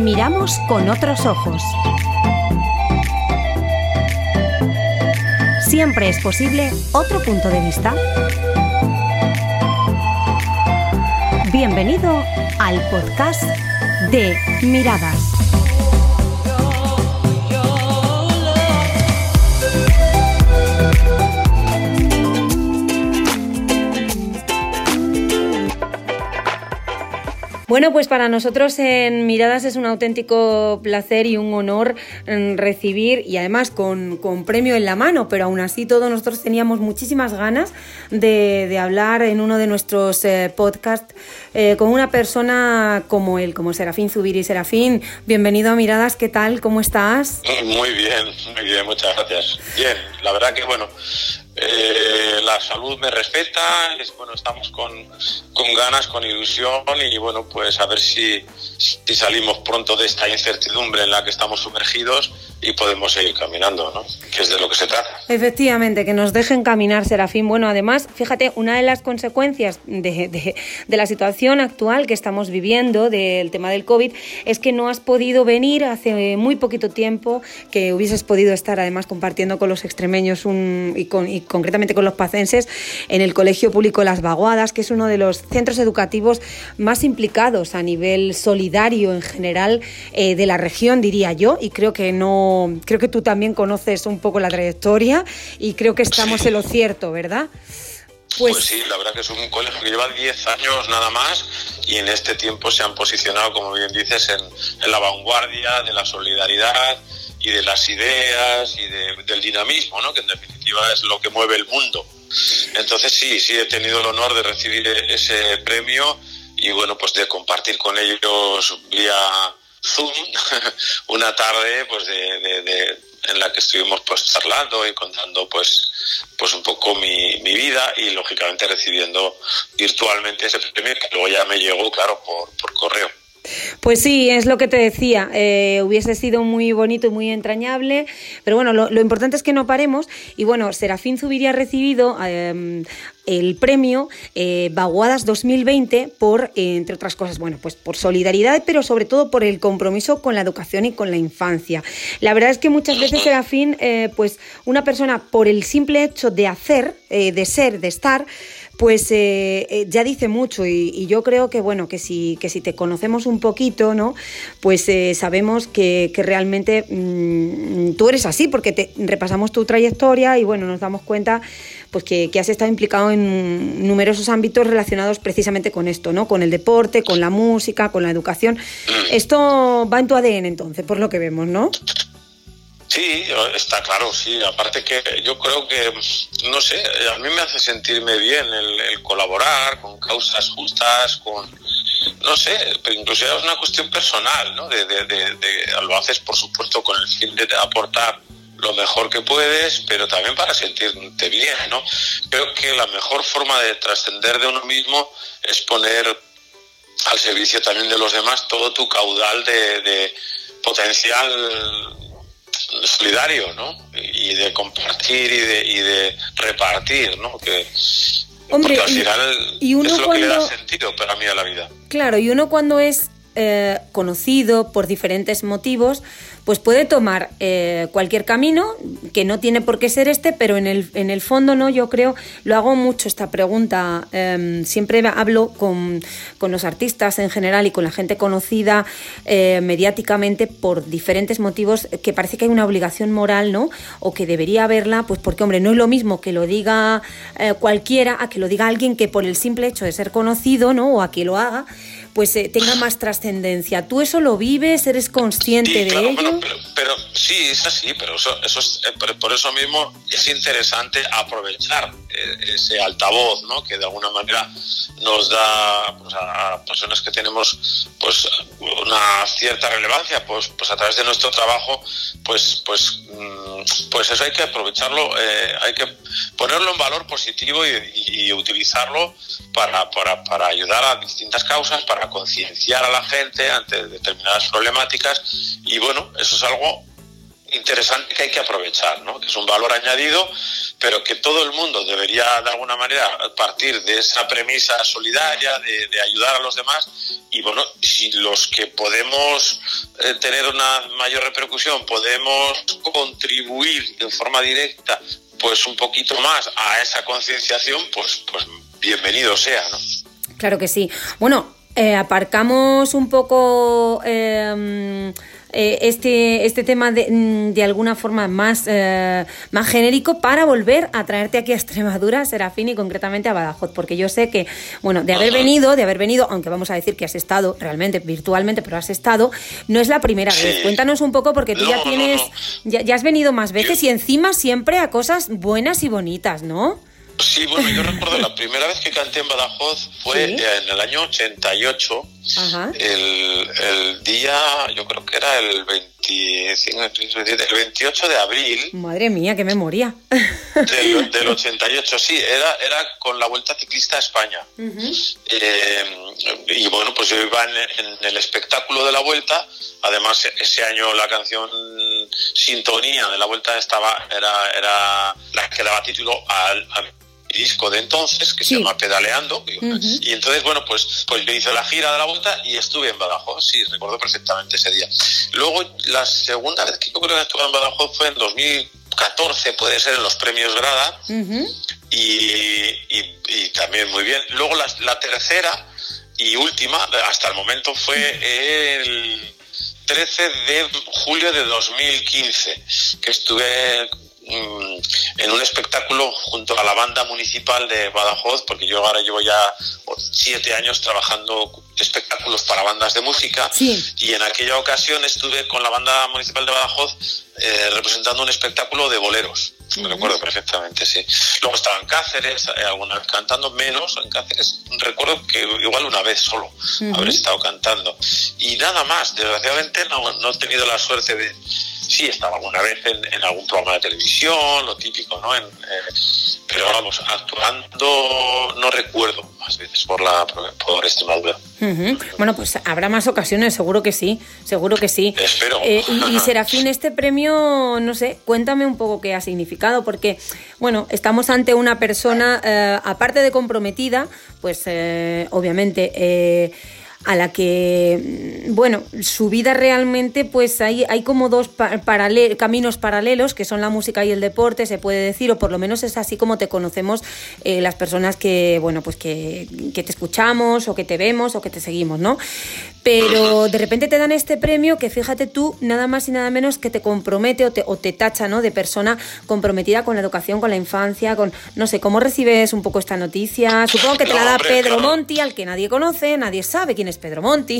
Miramos con otros ojos. Siempre es posible otro punto de vista. Bienvenido al podcast de Miradas. Bueno, pues para nosotros en Miradas es un auténtico placer y un honor recibir, y además con premio en la mano, pero aún así todos nosotros teníamos muchísimas ganas de hablar en uno de nuestros podcasts con una persona como él, como Serafín Zubiri. Serafín, bienvenido a Miradas, ¿qué tal? ¿Cómo estás? Muy bien, muchas gracias. Bien, la verdad que bueno, la salud me respeta, estamos con ganas, con ilusión y bueno, pues a ver si salimos pronto de esta incertidumbre en la que estamos sumergidos y podemos seguir caminando, ¿no? Que es de lo que se trata. Efectivamente, que nos dejen caminar, Serafín. Bueno, además, fíjate, una de las consecuencias de la situación actual que estamos viviendo, del tema del COVID, es que no has podido venir hace muy poquito tiempo, que hubieses podido estar además compartiendo con los extremeños y concretamente con los pacenses en el Colegio Público Las Vaguadas, que es uno de los centros educativos más implicados a nivel solidario en general de la región, diría yo, y creo que tú también conoces un poco la trayectoria y creo que estamos en lo cierto, ¿verdad? Pues sí, la verdad que es un colegio que lleva 10 años nada más y en este tiempo se han posicionado, como bien dices, en la vanguardia de la solidaridad y de las ideas y del dinamismo, ¿no? Que en definitiva es lo que mueve el mundo. Entonces sí he tenido el honor de recibir ese premio y bueno, pues de compartir con ellos vía Zoom una tarde pues en la que estuvimos pues charlando y contando pues un poco mi vida y lógicamente recibiendo virtualmente ese premio que luego ya me llegó, claro, por correo. Pues sí, es lo que te decía, hubiese sido muy bonito y muy entrañable, pero bueno, lo importante es que no paremos y bueno, Serafín Zubiri ha recibido el premio Vaguadas 2020 por, entre otras cosas, bueno, pues por solidaridad, pero sobre todo por el compromiso con la educación y con la infancia. La verdad es que muchas veces, Serafín, pues una persona por el simple hecho de hacer, de ser, de estar, pues ya dice mucho y yo creo que bueno, que si te conocemos un poquito, ¿no? Pues sabemos que realmente tú eres así, porque repasamos tu trayectoria y bueno, nos damos cuenta pues que has estado implicado en numerosos ámbitos relacionados precisamente con esto, ¿no? Con el deporte, con la música, con la educación. Esto va en tu ADN entonces, por lo que vemos, ¿no? Sí, está claro, sí. Aparte que yo creo que, no sé, a mí me hace sentirme bien el colaborar con causas justas, no sé, pero incluso es una cuestión personal, ¿no? Lo haces, por supuesto, con el fin de aportar lo mejor que puedes, pero también para sentirte bien, ¿no? Creo que la mejor forma de trascender de uno mismo es poner al servicio también de los demás todo tu caudal de potencial solidario, ¿no? Y de compartir y de repartir, ¿no? Hombre, porque al final y uno es lo cuando... que le da sentido para mí a la vida. Claro, y uno cuando es conocido por diferentes motivos, pues puede tomar cualquier camino, que no tiene por qué ser pero en el fondo, ¿no? Yo creo, lo hago mucho esta pregunta, siempre hablo con los artistas en general y con la gente conocida mediáticamente por diferentes motivos, que parece que hay una obligación moral, ¿no? O que debería haberla, pues porque, hombre, no es lo mismo que lo diga cualquiera a que lo diga alguien que por el simple hecho de ser conocido, ¿no? O a que lo haga, pues tenga más trascendencia. ¿Tú eso lo vives? ¿Eres consciente de ello? Bueno, pero sí, es así, pero eso es, por eso mismo es interesante aprovechar ese altavoz, ¿no? Que de alguna manera nos da pues, a personas que tenemos pues una cierta relevancia, pues a través de nuestro trabajo, pues eso hay que aprovecharlo, hay que ponerlo en valor positivo y utilizarlo para ayudar a distintas causas, para concienciar a la gente ante determinadas problemáticas y bueno, eso es algo interesante que hay que aprovechar, ¿no? Que es un valor añadido, pero que todo el mundo debería de alguna manera partir de esa premisa solidaria de ayudar a los demás. Y bueno, si los que podemos tener una mayor repercusión podemos contribuir de forma directa pues un poquito más a esa concienciación, pues bienvenido sea, ¿no? Claro que sí. Bueno, aparcamos un poco este tema de alguna forma más genérico para volver a traerte aquí a Extremadura, Serafín, y concretamente a Badajoz, porque yo sé que, bueno, de haber venido, aunque vamos a decir que has estado realmente virtualmente, pero has estado, no es la primera vez. Cuéntanos un poco, porque tú ya has venido más veces y encima siempre a cosas buenas y bonitas, ¿no? Sí, bueno, yo recuerdo la primera vez que canté en Badajoz fue en el año 88. Ajá. El día, yo creo que era el 28 de abril. Madre mía, qué memoria. Del 88, sí, era con la Vuelta Ciclista a España. Uh-huh. Y bueno, pues yo iba en el espectáculo de la Vuelta. Además, ese año la canción Sintonía de la Vuelta era la que daba título al disco de entonces, que se llama Pedaleando. Uh-huh. Y entonces, bueno, pues yo hice la gira de la Vuelta y estuve en Badajoz. Sí, recuerdo perfectamente ese día. Luego, la segunda vez que yo creo que estuve en Badajoz fue en 2014, puede ser, en los premios Grada. Uh-huh. Y también muy bien. Luego la tercera y última, hasta el momento, fue el 13 de julio de 2015, que estuve en un espectáculo junto a la banda municipal de Badajoz, porque yo ahora llevo ya 7 años trabajando espectáculos para bandas de música. Sí. Y en aquella ocasión estuve con la banda municipal de Badajoz representando un espectáculo de boleros. Me recuerdo perfectamente, sí. Luego estaba en Cáceres, algunas cantando, menos en Cáceres. Recuerdo que igual una vez solo haber estado cantando. Y nada más, desgraciadamente no he tenido la suerte de... Sí, estaba alguna vez en algún programa de televisión, lo típico, ¿no? Pero vamos, actuando no recuerdo más veces por Extremadura. Uh-huh. Bueno, pues habrá más ocasiones, seguro que sí. Espero. Y Serafín, este premio, no sé, cuéntame un poco qué ha significado, porque, bueno, estamos ante una persona, aparte de comprometida, pues obviamente... a la que, bueno, su vida realmente, pues hay como dos caminos paralelos, que son la música y el deporte, se puede decir, o por lo menos es así como te conocemos las personas que, bueno, pues que te escuchamos, o que te vemos, o que te seguimos, ¿no? Pero de repente te dan este premio que, fíjate tú, nada más y nada menos que te compromete o te tacha, ¿no?, de persona comprometida con la educación, con la infancia, con, no sé, ¿cómo recibes un poco esta noticia? Supongo que te la da Pedro Monti, al que nadie conoce, nadie sabe quién es Pedro Monti.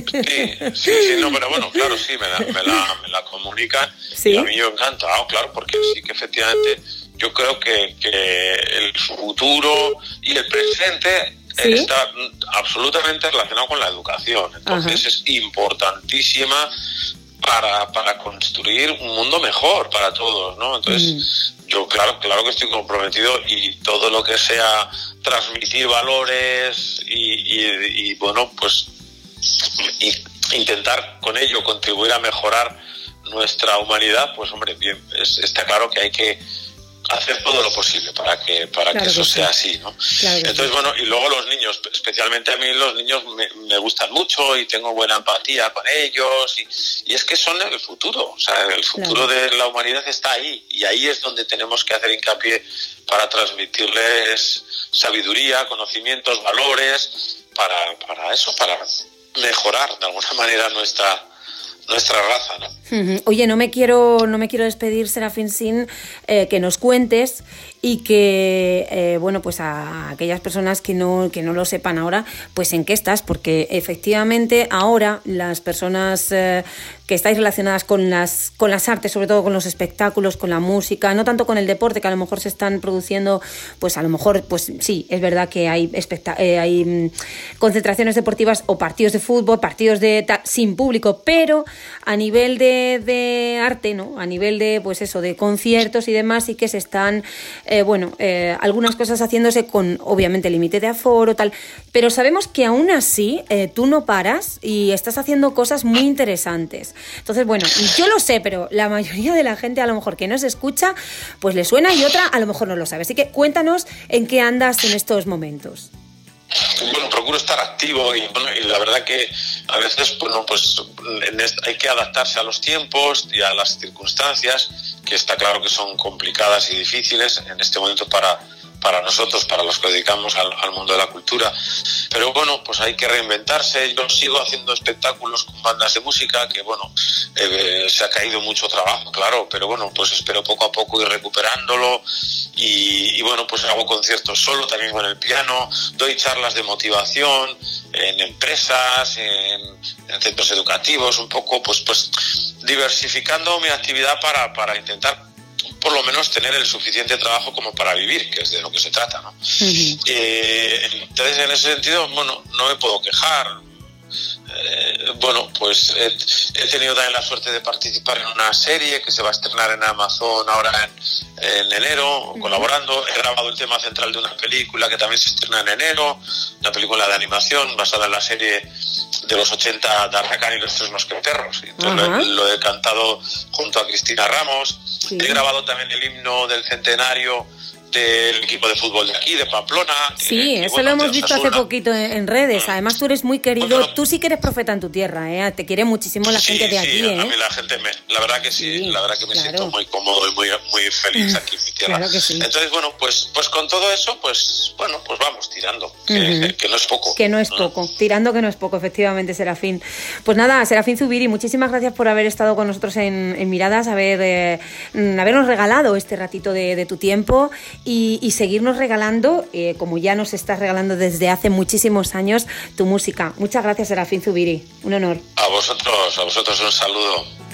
Sí, no, pero bueno, claro, sí, me la comunican. ¿Sí? Y a mí yo encantado, claro, porque sí que efectivamente yo creo que el futuro y el presente está absolutamente relacionado con la educación. Entonces es importantísima para construir un mundo mejor para todos, ¿no? Entonces yo claro que estoy comprometido, y todo lo que sea transmitir valores y bueno, pues intentar con ello contribuir a mejorar nuestra humanidad, pues hombre, bien, está claro que hay que hacer todo lo posible para que eso sea así, ¿no? Claro. Entonces, bueno, y luego los niños, especialmente a mí los niños me gustan mucho y tengo buena empatía con ellos, y es que son el futuro, o sea, el futuro de la humanidad está ahí, y ahí es donde tenemos que hacer hincapié para transmitirles sabiduría, conocimientos, valores, para eso, para mejorar de alguna manera nuestra raza, ¿no? Oye, no me quiero despedir, Serafín, sin que nos cuentes, y que, bueno, pues a aquellas personas que no lo sepan ahora, pues en qué estás, porque efectivamente ahora las personas que estáis relacionadas con las artes, sobre todo con los espectáculos, con la música, no tanto con el deporte, que a lo mejor se están produciendo, pues a lo mejor, pues sí, es verdad que hay concentraciones deportivas o partidos de fútbol, partidos sin público, pero a nivel de arte, ¿no? A nivel de, pues eso, de conciertos y demás, y que se están, algunas cosas haciéndose con, obviamente, límite de aforo, tal, pero sabemos que aún así tú no paras y estás haciendo cosas muy interesantes. Entonces, bueno, yo lo sé, pero la mayoría de la gente a lo mejor que nos escucha, pues le suena y otra a lo mejor no lo sabe. Así que cuéntanos en qué andas en estos momentos. Bueno, procuro estar activo y la verdad que a veces hay que adaptarse a los tiempos y a las circunstancias, que está claro que son complicadas y difíciles en este momento para nosotros, para los que dedicamos al mundo de la cultura. Pero bueno, pues hay que reinventarse. Yo sigo haciendo espectáculos con bandas de música, que se ha caído mucho trabajo, claro, pero bueno, pues espero poco a poco ir recuperándolo. Y bueno, pues hago conciertos solo, también con el piano, doy charlas de motivación en empresas, en centros educativos, un poco pues diversificando mi actividad para intentar por lo menos tener el suficiente trabajo como para vivir, que es de lo que se trata, ¿no? Uh-huh. Entonces, en ese sentido, no me puedo quejar. He tenido también la suerte de participar en una serie que se va a estrenar en Amazon ahora en enero, uh-huh, colaborando. He grabado el tema central de una película que también se estrena en enero, una película de animación basada en la serie de los 80 de Arracán y los Tres Mosqueteros. Entonces, uh-huh, lo he cantado junto a Cristina Ramos. Sí. He grabado también el himno del centenario del equipo de fútbol de aquí, de Pamplona. Sí, eso lo hemos visto hace poquito en redes. Además, tú eres muy querido. Tú sí que eres profeta en tu tierra, ¿eh? Te quiere muchísimo la gente de aquí, ¿eh? A mí la gente, la verdad que sí, la verdad que me siento muy cómodo y muy feliz aquí en mi tierra. Claro que sí. Entonces, pues con todo eso, pues vamos tirando, que no es poco. Que no es poco, tirando que no es poco, efectivamente, Serafín. Pues nada, Serafín Zubiri, muchísimas gracias por haber estado con nosotros en Miradas, habernos regalado este ratito de tu tiempo y seguirnos regalando, como ya nos estás regalando desde hace muchísimos años, tu música. Muchas gracias, Serafín Zubiri. Un honor. A vosotros un saludo.